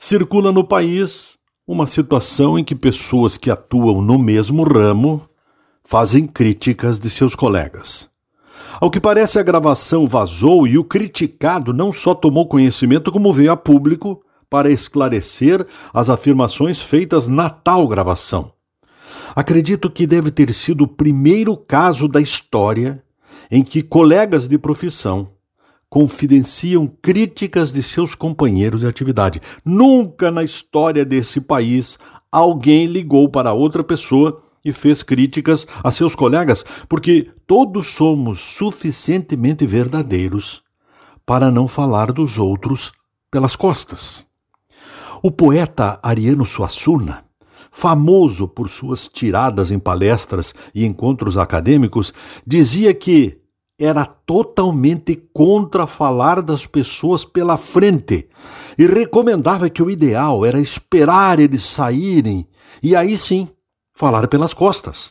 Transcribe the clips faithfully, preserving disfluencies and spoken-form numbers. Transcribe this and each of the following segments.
Circula no país uma situação em que pessoas que atuam no mesmo ramo fazem críticas de seus colegas. Ao que parece, a gravação vazou e o criticado não só tomou conhecimento, como veio a público para esclarecer as afirmações feitas na tal gravação. Acredito que deve ter sido o primeiro caso da história em que colegas de profissão confidenciam críticas de seus companheiros de atividade. Nunca na história desse país alguém ligou para outra pessoa e fez críticas a seus colegas, porque todos somos suficientemente verdadeiros para não falar dos outros pelas costas. O poeta Ariano Suassuna, famoso por suas tiradas em palestras e encontros acadêmicos, dizia que era totalmente contra falar das pessoas pela frente e recomendava que o ideal era esperar eles saírem e aí sim falar pelas costas.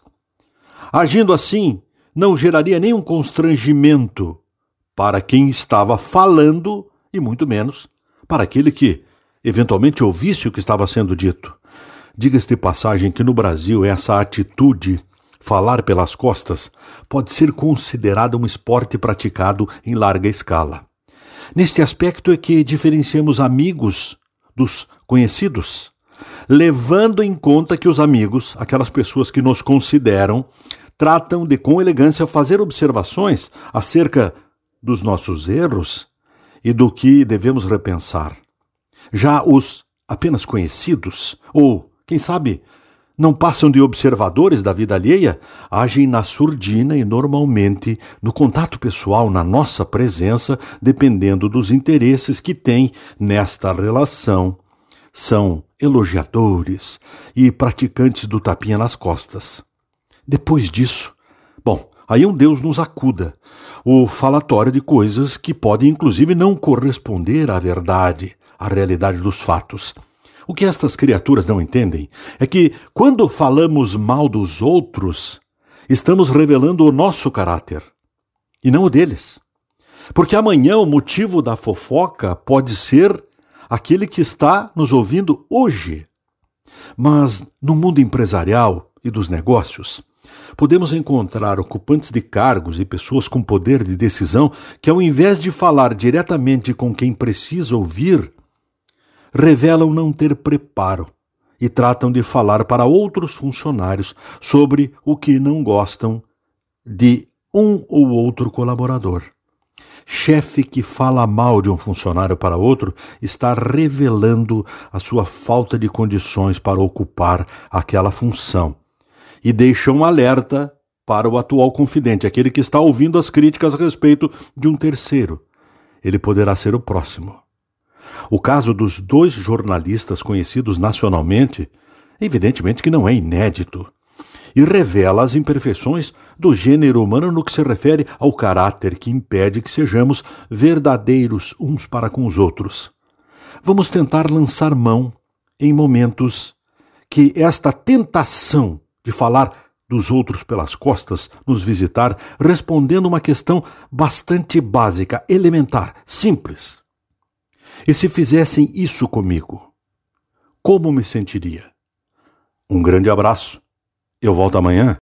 Agindo assim, não geraria nenhum constrangimento para quem estava falando e muito menos para aquele que eventualmente ouvisse o que estava sendo dito. Diga-se de passagem que no Brasil essa atitude, falar pelas costas, pode ser considerada um esporte praticado em larga escala. Neste aspecto é que diferenciamos amigos dos conhecidos, levando em conta que os amigos, aquelas pessoas que nos consideram, tratam de com elegância fazer observações acerca dos nossos erros e do que devemos repensar. Já os apenas conhecidos, ou, quem sabe, não passam de observadores da vida alheia, agem na surdina e normalmente no contato pessoal, na nossa presença, dependendo dos interesses que têm nesta relação. São elogiadores e praticantes do tapinha nas costas. Depois disso, bom, aí um Deus nos acuda, o falatório de coisas que podem inclusive não corresponder à verdade, à realidade dos fatos. O que estas criaturas não entendem é que, quando falamos mal dos outros, estamos revelando o nosso caráter, e não o deles. Porque amanhã o motivo da fofoca pode ser aquele que está nos ouvindo hoje. Mas no mundo empresarial e dos negócios, podemos encontrar ocupantes de cargos e pessoas com poder de decisão que, ao invés de falar diretamente com quem precisa ouvir, revelam não ter preparo e tratam de falar para outros funcionários sobre o que não gostam de um ou outro colaborador. Chefe que fala mal de um funcionário para outro está revelando a sua falta de condições para ocupar aquela função e deixa um alerta para o atual confidente, aquele que está ouvindo as críticas a respeito de um terceiro. Ele poderá ser o próximo. O caso dos dois jornalistas conhecidos nacionalmente, evidentemente que não é inédito, e revela as imperfeições do gênero humano no que se refere ao caráter que impede que sejamos verdadeiros uns para com os outros. Vamos tentar lançar mão em momentos que esta tentação de falar dos outros pelas costas nos visitar, respondendo uma questão bastante básica, elementar, simples. E se fizessem isso comigo, como me sentiria? Um grande abraço. Eu volto amanhã